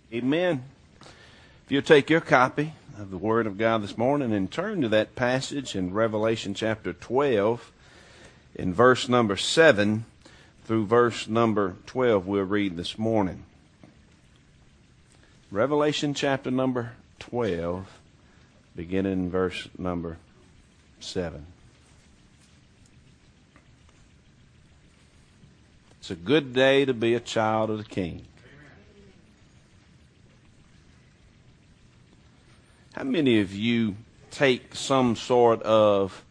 Amen. If you'll take your copy of the Word of God this morning and turn to that passage in Revelation chapter 12, in verse number 7 through verse number 12, we'll read this morning. Revelation chapter number 12, beginning in verse number 7. It's a good day to be a child of the King. How many of you take some sort of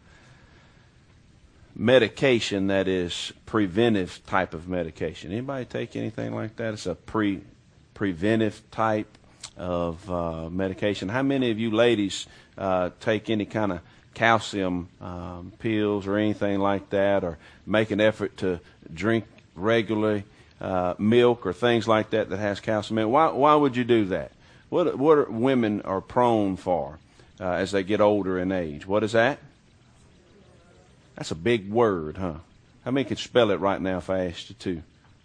medication that is preventive type of medication? Anybody take anything like that? It's a preventive type of medication. How many of you ladies take any kind of calcium pills or anything like that, or make an effort to drink regularly milk or things like that has calcium in it? Why would you do that? What are women are prone for as they get older in age? What is that? That's a big word, huh? How many could spell it right now if I asked you to?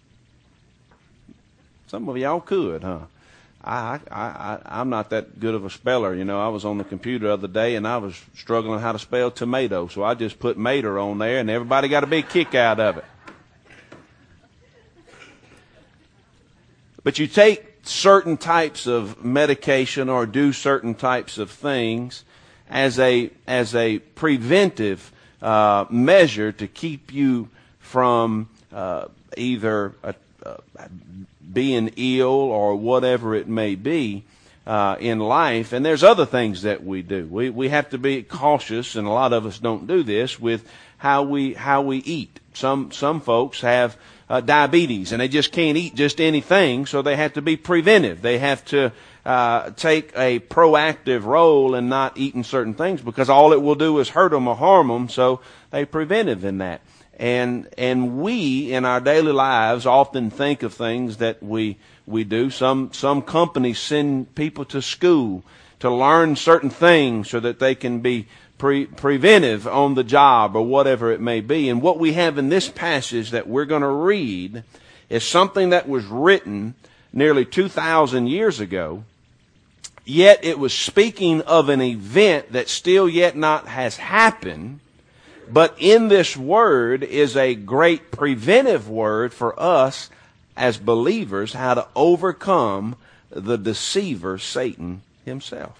Some of y'all could, huh? I'm not that good of a speller. You know, I was on the computer the other day and I was struggling how to spell tomato, so I just put mater on there and everybody got a big kick out of it. But you take certain types of medication or do certain types of things as a preventive measure to keep you from either being ill or whatever it may be in life. And there's other things that we do. We have to be cautious, and a lot of us don't do this, with how we eat. Some folks have diabetes, and they just can't eat just anything, so they have to be preventive. They have to take a proactive role in not eating certain things, because all it will do is hurt them or harm them, so they're preventive in that. And we, in our daily lives, often think of things that we do. Some companies send people to school to learn certain things so that they can be preventive on the job or whatever it may be. And what we have in this passage that we're going to read is something that was written nearly 2,000 years ago, yet it was speaking of an event that still yet not has happened. But in this word is a great preventive word for us as believers, how to overcome the deceiver, Satan himself.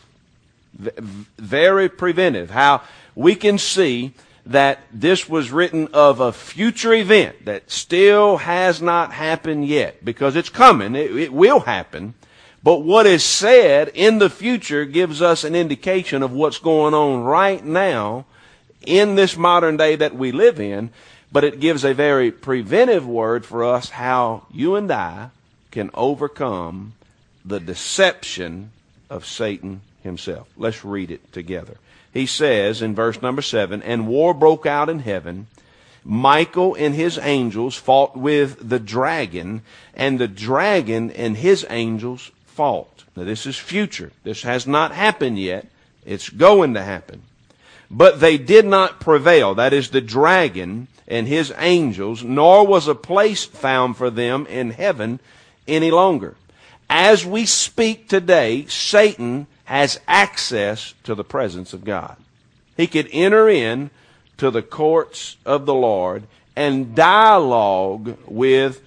Very preventive. How we can see that this was written of a future event that still has not happened yet, because it's coming. It will happen. But what is said in the future gives us an indication of what's going on right now in this modern day that we live in. But it gives a very preventive word for us how you and I can overcome the deception of Satan himself. Let's read it together. He says in verse number 7, "And war broke out in heaven. Michael and his angels fought with the dragon, and the dragon and his angels fought." Now this is future. This has not happened yet. It's going to happen. "But they did not prevail," that is the dragon and his angels, "nor was a place found for them in heaven any longer." As we speak today, Satan has access to the presence of God. He could enter in to the courts of the Lord and dialogue with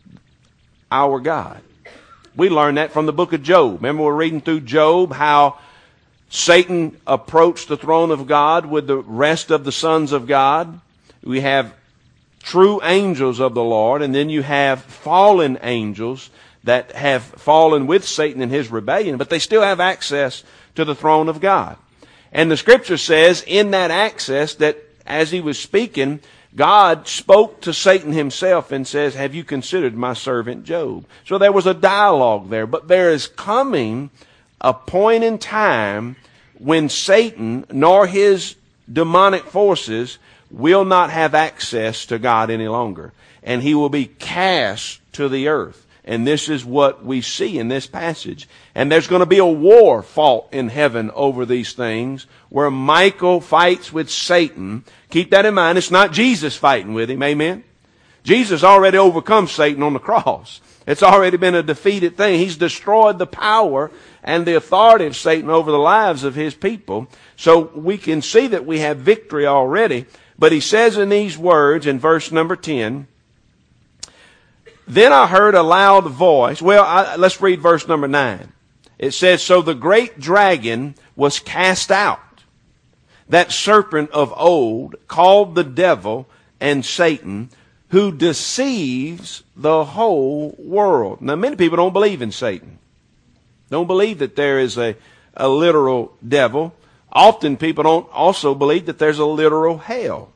our God. We learned that from the book of Job. Remember, we're reading through Job how Satan approached the throne of God with the rest of the sons of God. We have true angels of the Lord, and then you have fallen angels that have fallen with Satan in his rebellion, but they still have access to the throne of God. And the scripture says in that access that as he was speaking, God spoke to Satan himself and says, "Have you considered my servant Job?" So there was a dialogue there, but there is coming a point in time when Satan nor his demonic forces will not have access to God any longer, and he will be cast to the earth. And this is what we see in this passage. And there's going to be a war fought in heaven over these things, where Michael fights with Satan. Keep that in mind. It's not Jesus fighting with him. Amen. Jesus already overcome Satan on the cross. It's already been a defeated thing. He's destroyed the power and the authority of Satan over the lives of his people. So we can see that we have victory already. But he says in these words in verse number 10, then I heard a loud voice. Well, let's read verse number 9. It says, so the great dragon was cast out, that serpent of old, called the devil and Satan, who deceives the whole world. Now, many people don't believe in Satan. Don't believe that there is a literal devil. Often people don't also believe that there's a literal hell.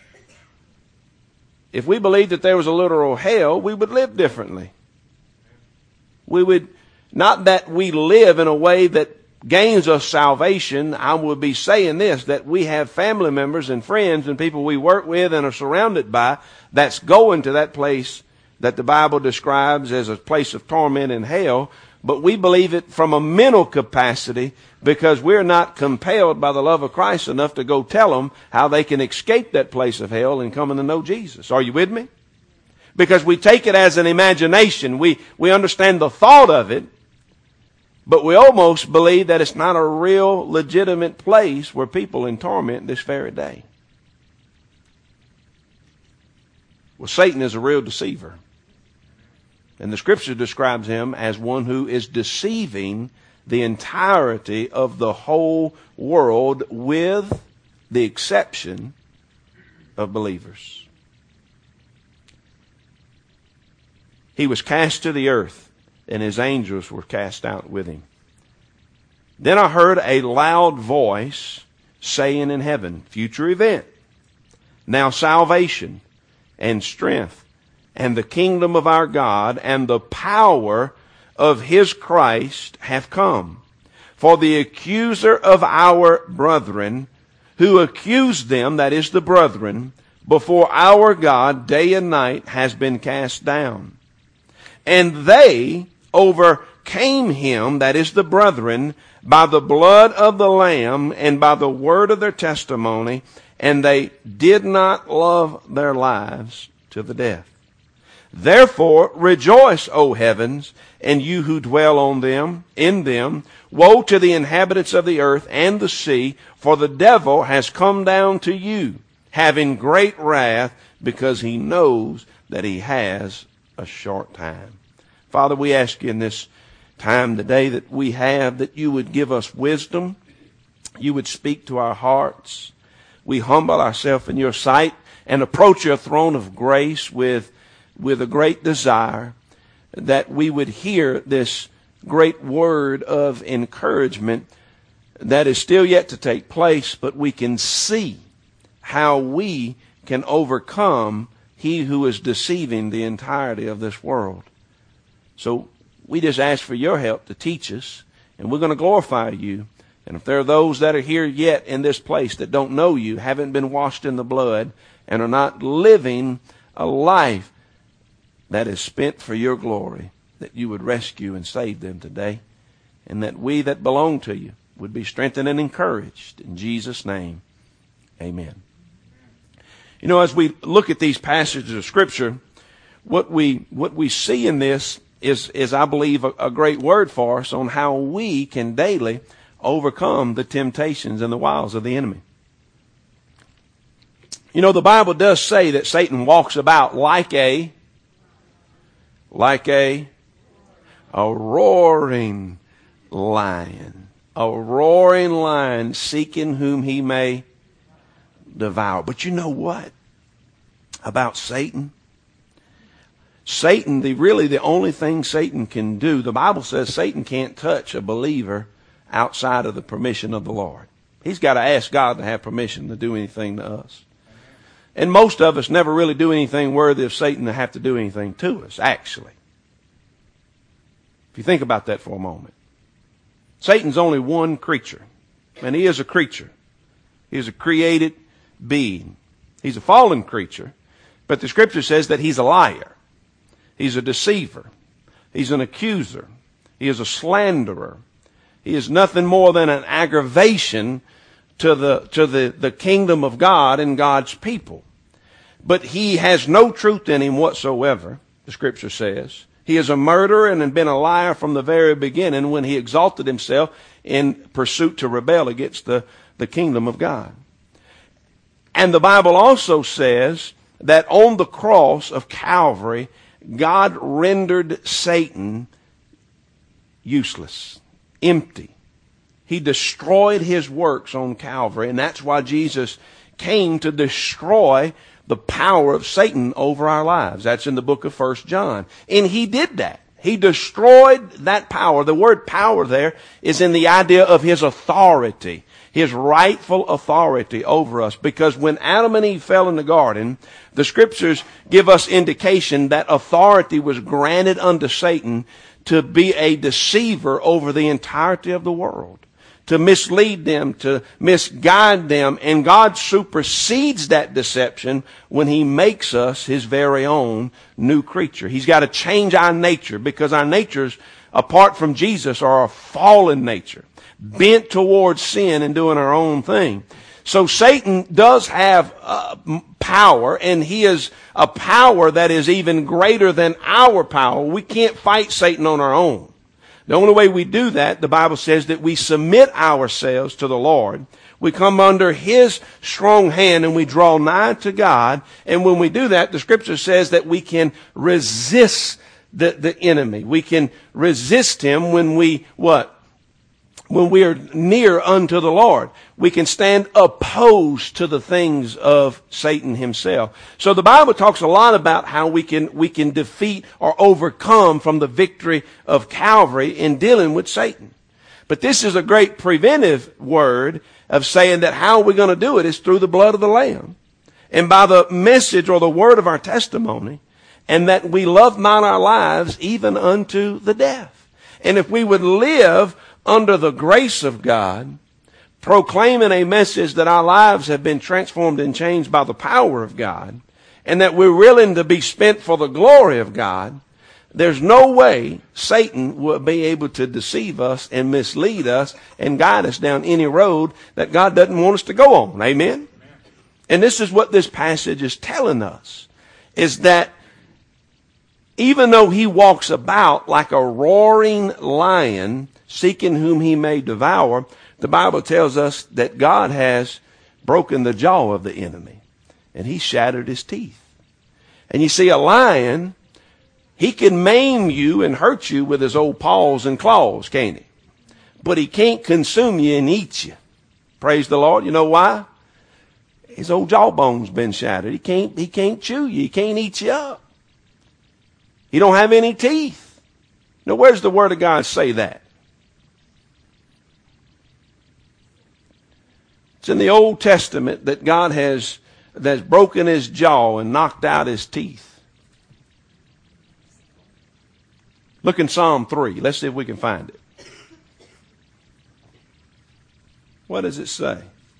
If we believed that there was a literal hell, we would live differently. We would, not that we live in a way that gains us salvation. I would be saying this, that we have family members and friends and people we work with and are surrounded by that's going to that place that the Bible describes as a place of torment and hell. But we believe it from a mental capacity because we're not compelled by the love of Christ enough to go tell them how they can escape that place of hell and come to know Jesus. Are you with me? Because we take it as an imagination. We understand the thought of it, but we almost believe that it's not a real legitimate place where people in torment this very day. Well, Satan is a real deceiver. And the Scripture describes him as one who is deceiving the entirety of the whole world with the exception of believers. He was cast to the earth, and his angels were cast out with him. Then I heard a loud voice saying in heaven, future event, now salvation and strength and the kingdom of our God and the power of his Christ have come. For the accuser of our brethren, who accused them, that is the brethren, before our God day and night, has been cast down. And they overcame him, that is the brethren, by the blood of the Lamb and by the word of their testimony, and they did not love their lives to the death. Therefore rejoice, O heavens, and you who dwell on them, in them. Woe to the inhabitants of the earth and the sea, for the devil has come down to you, having great wrath, because he knows that he has a short time. Father, we ask you in this time today that we have, that you would give us wisdom. You would speak to our hearts. We humble ourselves in your sight and approach your throne of grace with a great desire that we would hear this great word of encouragement that is still yet to take place, but we can see how we can overcome he who is deceiving the entirety of this world. So we just ask for your help to teach us, and we're going to glorify you. And if there are those that are here yet in this place that don't know you, haven't been washed in the blood, and are not living a life that is spent for your glory, that you would rescue and save them today, and that we that belong to you would be strengthened and encouraged. In Jesus' name, amen. You know, as we look at these passages of Scripture, what we see in this is I believe, a great word for us on how we can daily overcome the temptations and the wiles of the enemy. You know, the Bible does say that Satan walks about like a roaring lion. A roaring lion seeking whom he may devour. But you know what about Satan? Satan, the only thing Satan can do, the Bible says Satan can't touch a believer outside of the permission of the Lord. He's got to ask God to have permission to do anything to us. And most of us never really do anything worthy of Satan to have to do anything to us, actually. If you think about that for a moment. Satan's only one creature, and he is a creature. He is a created being. He's a fallen creature, but the Scripture says that he's a liar. He's a deceiver. He's an accuser. He is a slanderer. He is nothing more than an aggravation to the kingdom of God and God's people. But he has no truth in him whatsoever, the Scripture says. He is a murderer and had been a liar from the very beginning when he exalted himself in pursuit to rebel against the kingdom of God. And the Bible also says that on the cross of Calvary, God rendered Satan useless, empty. He destroyed his works on Calvary, and that's why Jesus came to destroy the power of Satan over our lives. That's in the book of 1 John. And he did that. He destroyed that power. The word power there is in the idea of his authority, his rightful authority over us. Because when Adam and Eve fell in the garden, the scriptures give us indication that authority was granted unto Satan to be a deceiver over the entirety of the world, to mislead them, to misguide them. And God supersedes that deception when he makes us his very own new creature. He's got to change our nature, because our natures, apart from Jesus, are a fallen nature, bent towards sin and doing our own thing. So Satan does have power, and he is a power that is even greater than our power. We can't fight Satan on our own. The only way we do that, the Bible says, that we submit ourselves to the Lord. We come under his strong hand and we draw nigh to God. And when we do that, the scripture says that we can resist the enemy. We can resist him when we, what? When we are near unto the Lord. We can stand opposed to the things of Satan himself. So the Bible talks a lot about how we can defeat or overcome from the victory of Calvary in dealing with Satan. But this is a great preventive word of saying that how we're going to do it is through the blood of the Lamb and by the message or the word of our testimony, and that we love not our lives even unto the death. And if we would live under the grace of God, proclaiming a message that our lives have been transformed and changed by the power of God, and that we're willing to be spent for the glory of God, there's no way Satan will be able to deceive us and mislead us and guide us down any road that God doesn't want us to go on. Amen? And this is what this passage is telling us, is that even though he walks about like a roaring lion, seeking whom he may devour, the Bible tells us that God has broken the jaw of the enemy, and he shattered his teeth. And you see, a lion, he can maim you and hurt you with his old paws and claws, can't he? But he can't consume you and eat you. Praise the Lord. You know why? His old jawbone's been shattered. He can't chew you. He can't eat you up. He don't have any teeth. Now, where's the Word of God say that? It's in the Old Testament that God has broken his jaw and knocked out his teeth. Look in Psalm 3. Let's see if we can find it. What does it say?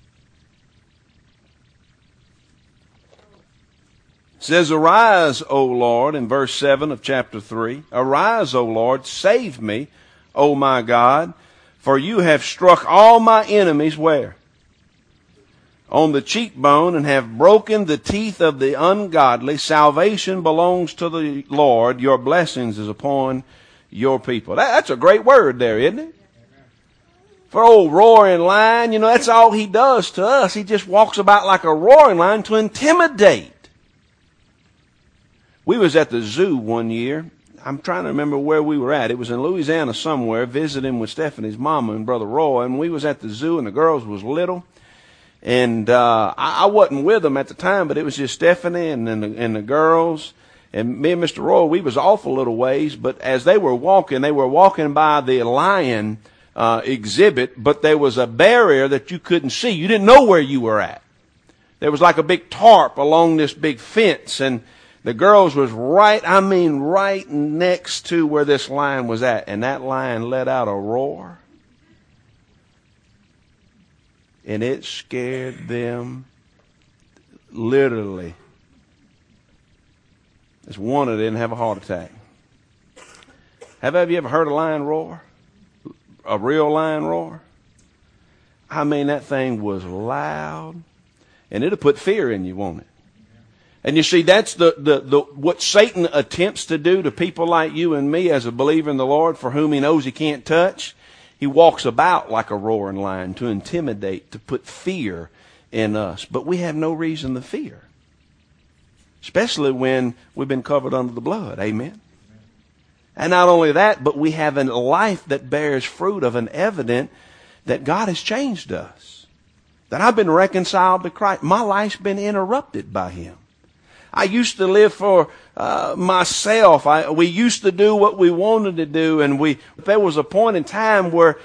It says, "Arise, O Lord," in verse 7 of chapter 3. "Arise, O Lord, save me, O my God, for you have struck all my enemies," where? "On the cheekbone, and have broken the teeth of the ungodly. Salvation belongs to the Lord. Your blessings is upon your people." That's a great word there, isn't it? For old roaring lion, you know, that's all he does to us. He just walks about like a roaring lion to intimidate. We was at the zoo one year. I'm trying to remember where we were at. It was in Louisiana somewhere, visiting with Stephanie's mama and Brother Roy. And we was at the zoo, and the girls was little. And I wasn't with them at the time, but it was just Stephanie and the girls. And me and Mr. Roy, we was off a little ways. But as they were walking by the lion exhibit, but there was a barrier that you couldn't see. You didn't know where you were at. There was like a big tarp along this big fence, and the girls was right next to where this lion was at. And that lion let out a roar. And it scared them literally. There's one that didn't have a heart attack. Have you ever heard a lion roar? A real lion roar? I mean, that thing was loud. And it'll put fear in you, won't it? And you see, that's what Satan attempts to do to people like you and me as a believer in the Lord, for whom he knows he can't touch. He walks about like a roaring lion to intimidate, to put fear in us. But we have no reason to fear, especially when we've been covered under the blood. Amen. And not only that, but we have a life that bears fruit of an evidence that God has changed us, that I've been reconciled to Christ. My life's been interrupted by him. I used to live for myself. We used to do what we wanted to do, and there was a point in time where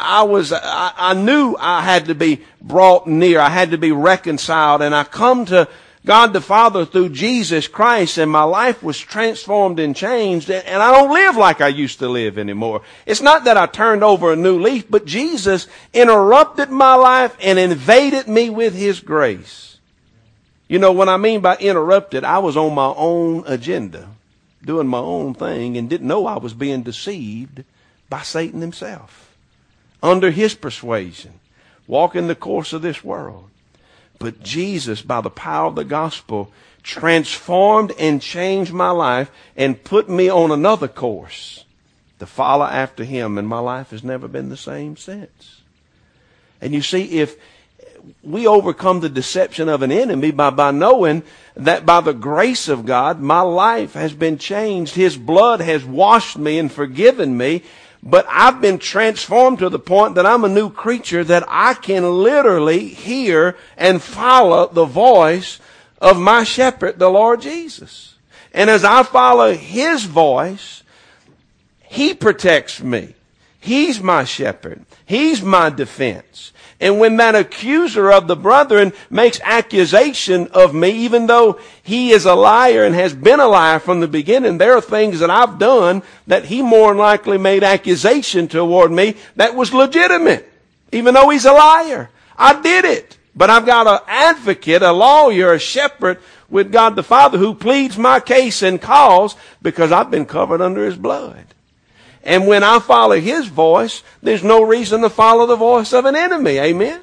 I knew I had to be brought near. I had to be reconciled, and I come to God the Father through Jesus Christ, and my life was transformed and changed, and I don't live like I used to live anymore. It's not that I turned over a new leaf, but Jesus interrupted my life and invaded me with his grace. You know what I mean by interrupted? I was on my own agenda, doing my own thing, and didn't know I was being deceived by Satan himself, under his persuasion, walking the course of this world. But Jesus, by the power of the gospel, transformed and changed my life and put me on another course to follow after him, and my life has never been the same since. And you see, if we overcome the deception of an enemy by knowing that by the grace of God, my life has been changed. His blood has washed me and forgiven me. But I've been transformed to the point that I'm a new creature, that I can literally hear and follow the voice of my shepherd, the Lord Jesus. And as I follow his voice, he protects me. He's my shepherd. He's my defense. And when that accuser of the brethren makes accusation of me, even though he is a liar and has been a liar from the beginning, there are things that I've done that he more than likely made accusation toward me that was legitimate, even though he's a liar. I did it. But I've got an advocate, a lawyer, a shepherd with God the Father who pleads my case and cause because I've been covered under his blood. And when I follow his voice, there's no reason to follow the voice of an enemy. Amen?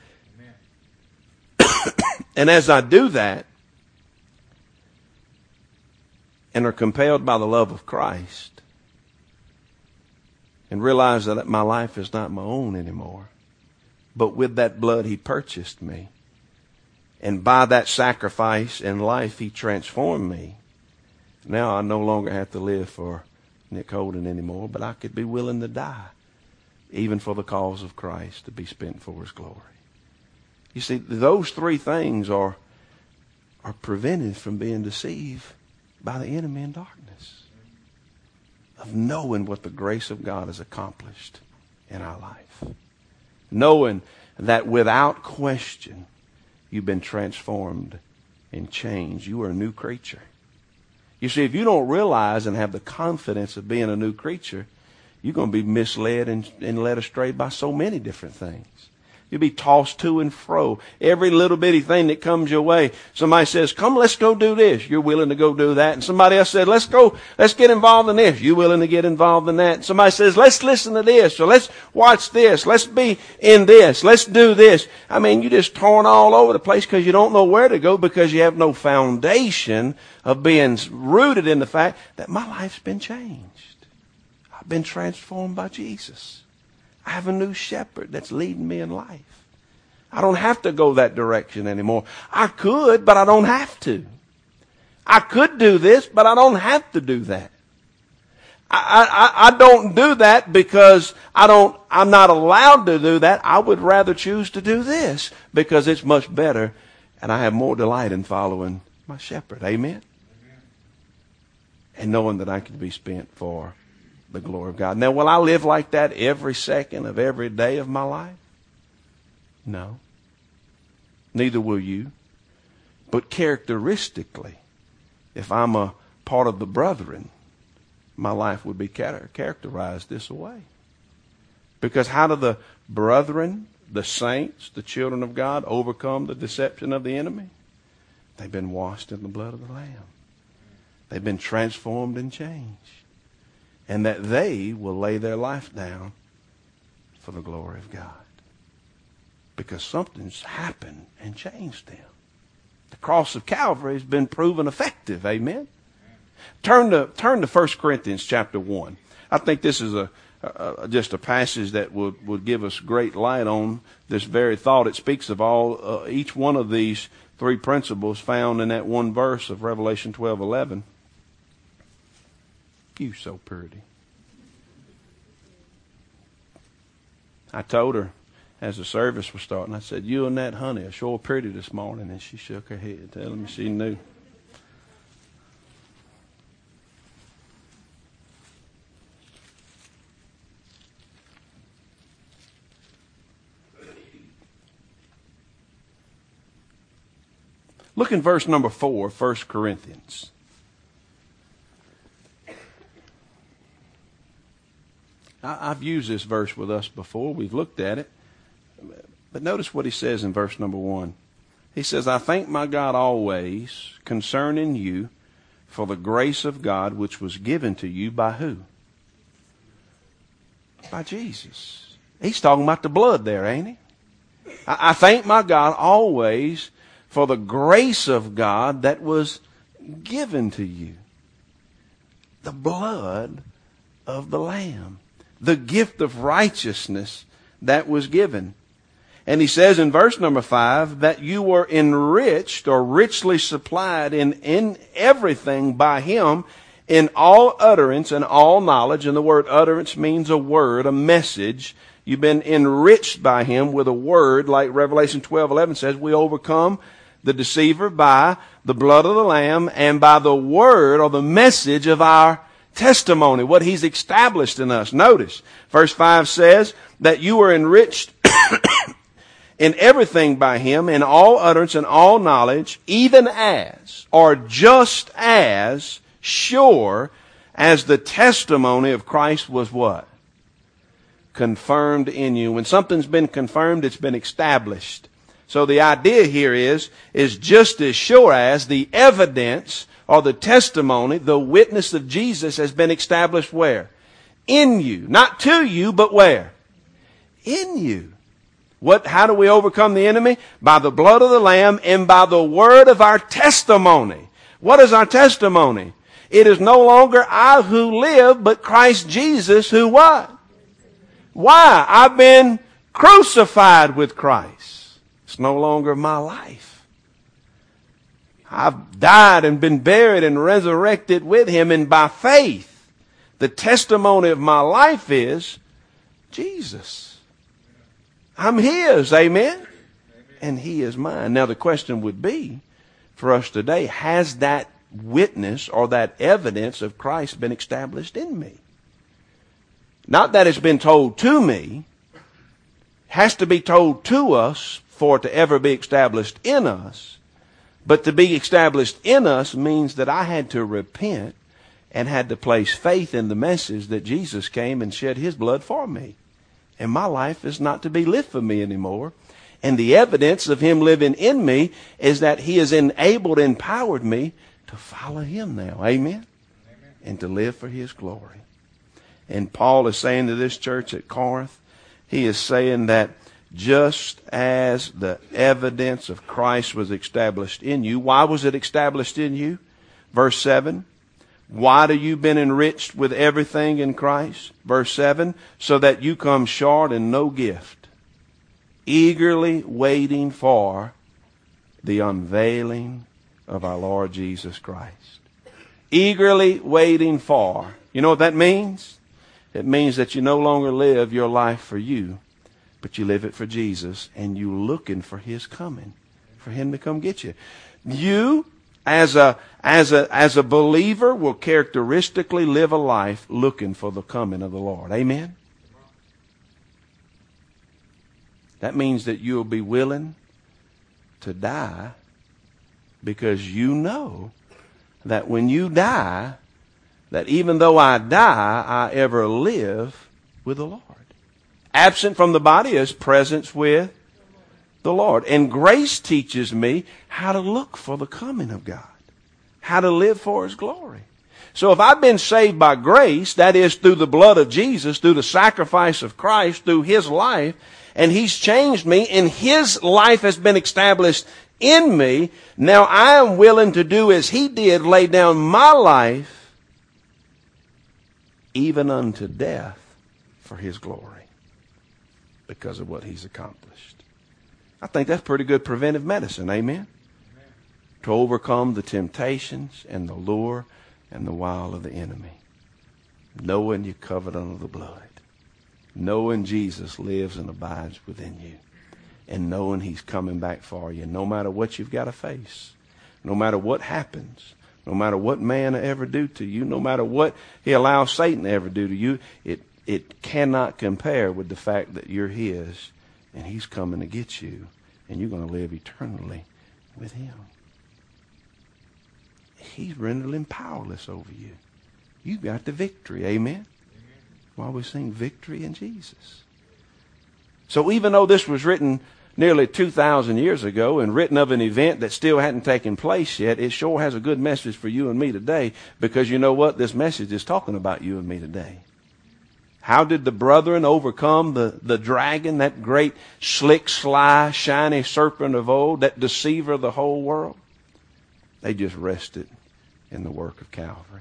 Amen. And as I do that, and are compelled by the love of Christ, and realize that my life is not my own anymore, but with that blood he purchased me, and by that sacrifice and life he transformed me, now I no longer have to live for Nick Holden anymore, but I could be willing to die, even for the cause of Christ, to be spent for his glory. You see, those three things are prevented from being deceived by the enemy in darkness, of knowing what the grace of God has accomplished in our life, knowing that without question you've been transformed and changed. You are a new creature. You see, if you don't realize and have the confidence of being a new creature, you're going to be misled and led astray by so many different things. You'll be tossed to and fro. Every little bitty thing that comes your way. Somebody says, come, let's go do this. You're willing to go do that. And somebody else said, let's get involved in this. You're willing to get involved in that. And somebody says, let's listen to this. Or let's watch this. Let's be in this. Let's do this. I mean, you're just torn all over the place because you don't know where to go, because you have no foundation of being rooted in the fact that my life's been changed. I've been transformed by Jesus. I have a new shepherd that's leading me in life. I don't have to go that direction anymore. I could, but I don't have to. I could do this, but I don't have to do that. I don't do that because I'm not allowed to do that. I would rather choose to do this because it's much better and I have more delight in following my shepherd. Amen? And knowing that I can be spent for the glory of God. Now, will I live like that every second of every day of my life? No. Neither will you. But characteristically, if I'm a part of the brethren, my life would be characterized this way. Because how do the brethren, the saints, the children of God, overcome the deception of the enemy? They've been washed in the blood of the Lamb. They've been transformed and changed. And that they will lay their life down for the glory of God. Because something's happened and changed them. The cross of Calvary has been proven effective. Amen. Turn to 1 Corinthians chapter 1. I think this is just a passage that would give us great light on this very thought. It speaks of each one of these three principles found in that one verse of Revelation 12:11. You so pretty. I told her as the service was starting, I said, you and that honey are sure pretty this morning. And she shook her head, telling me she knew. Look in verse number 4, 1 Corinthians. I've used this verse with us before. We've looked at it. But notice what he says in verse number 1. He says, I thank my God always concerning you for the grace of God which was given to you by who? By Jesus. He's talking about the blood there, ain't he? I thank my God always for the grace of God that was given to you. The blood of the Lamb. The gift of righteousness that was given. And he says in verse number 5 that you were enriched or richly supplied in everything by him in all utterance and all knowledge. And the word utterance means a word, a message. You've been enriched by him with a word, like Revelation 12:11 says, we overcome the deceiver by the blood of the Lamb and by the word or the message of our testimony, what he's established in us. Notice, verse 5 says that you were enriched in everything by him, in all utterance and all knowledge, even as, or just as sure as the testimony of Christ was what? Confirmed in you. When something's been confirmed, it's been established. So the idea here is just as sure as the evidence or the testimony, the witness of Jesus has been established where? In you. Not to you, but where? In you. How do we overcome the enemy? By the blood of the Lamb and by the word of our testimony. What is our testimony? It is no longer I who live, but Christ Jesus who what? Why? I've been crucified with Christ. It's no longer my life. I've died and been buried and resurrected with him, and by faith, the testimony of my life is Jesus. I'm his, amen? And he is mine. Now the question would be for us today, has that witness or that evidence of Christ been established in me? Not that it's been told to me, has to be told to us for it to ever be established in us. But to be established in us means that I had to repent and had to place faith in the message that Jesus came and shed his blood for me. And my life is not to be lived for me anymore. And the evidence of him living in me is that he has enabled, empowered me to follow him now. Amen? And to live for his glory. And Paul is saying to this church at Corinth, he is saying that just as the evidence of Christ was established in you. Why was it established in you? Verse 7. Why do you been enriched with everything in Christ? Verse 7. So that you come short in no gift, eagerly waiting for the unveiling of our Lord Jesus Christ. Eagerly waiting for. You know what that means? It means that you no longer live your life for you, but you live it for Jesus, and you looking for his coming, for him to come get you. You, as a believer, will characteristically live a life looking for the coming of the Lord. Amen? That means that you'll be willing to die because you know that when you die, that even though I die, I ever live with the Lord. Absent from the body is presence with the Lord. And grace teaches me how to look for the coming of God. How to live for his glory. So if I've been saved by grace, that is through the blood of Jesus, through the sacrifice of Christ, through his life, and he's changed me, and his life has been established in me. Now I am willing to do as he did, lay down my life, even unto death, for his glory, because of what he's accomplished. I think that's pretty good preventive medicine, amen? To overcome the temptations and the lure and the wile of the enemy. Knowing you're covered under the blood. Knowing Jesus lives and abides within you. And knowing he's coming back for you. No matter what you've got to face. No matter what happens. No matter what man will ever do to you. No matter what he allows Satan to ever do to you. It cannot compare with the fact that you're his. And he's coming to get you. And you're going to live eternally with him. He's rendered him powerless over you. You've got the victory. Amen? While we sing victory in Jesus. So even though this was written nearly 2,000 years ago and written of an event that still hadn't taken place yet, it sure has a good message for you and me today, because you know what? This message is talking about you and me today. How did the brethren overcome the dragon, that great slick, sly, shiny serpent of old, that deceiver of the whole world? They just rested in the work of Calvary.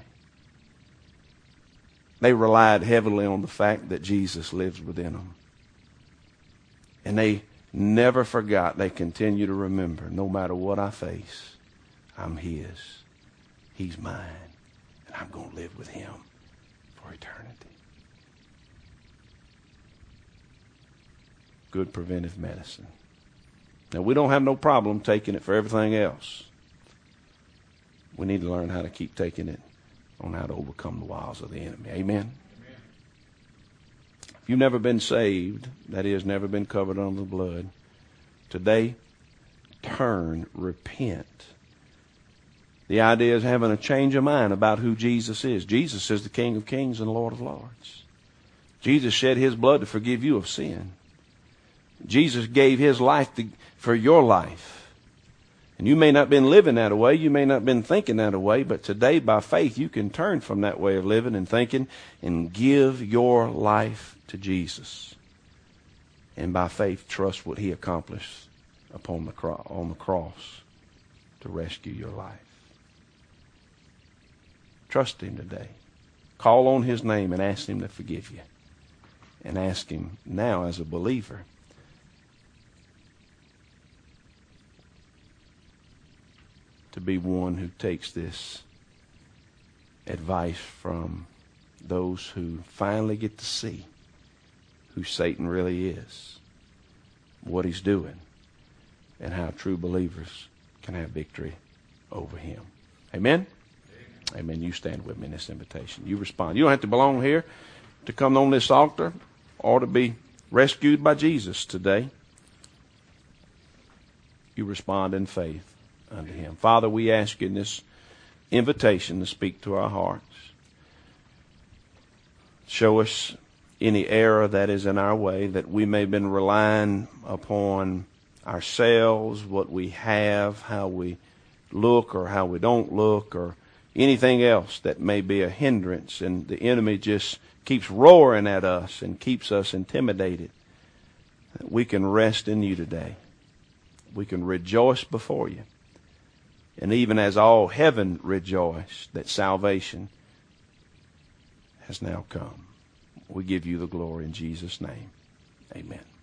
They relied heavily on the fact that Jesus lives within them. And they never forgot. They continue to remember, no matter what I face, I'm his. He's mine. And I'm going to live with him for eternity. Good preventive medicine. Now, we don't have no problem taking it for everything else. We need to learn how to keep taking it on how to overcome the wiles of the enemy. Amen? If you've never been saved, that is, never been covered under the blood, today, turn, repent. The idea is having a change of mind about who Jesus is. Jesus is the King of Kings and Lord of Lords. Jesus shed his blood to forgive you of sin. Jesus gave his life for your life. And you may not have been living that way. You may not have been thinking that way. But today, by faith, you can turn from that way of living and thinking and give your life to Jesus. And by faith, trust what he accomplished on the cross to rescue your life. Trust him today. Call on his name and ask him to forgive you. And ask him now as a believer to be one who takes this advice from those who finally get to see who Satan really is, what he's doing, and how true believers can have victory over him. Amen? Amen. You stand with me in this invitation. You respond. You don't have to belong here to come on this altar or to be rescued by Jesus today. You respond in faith unto him. Father, we ask you in this invitation to speak to our hearts. Show us any error that is in our way, that we may have been relying upon ourselves, what we have, how we look or how we don't look, or anything else that may be a hindrance, and the enemy just keeps roaring at us and keeps us intimidated. We can rest in you today. We can rejoice before you. And even as all heaven rejoiced that salvation has now come, we give you the glory in Jesus' name. Amen.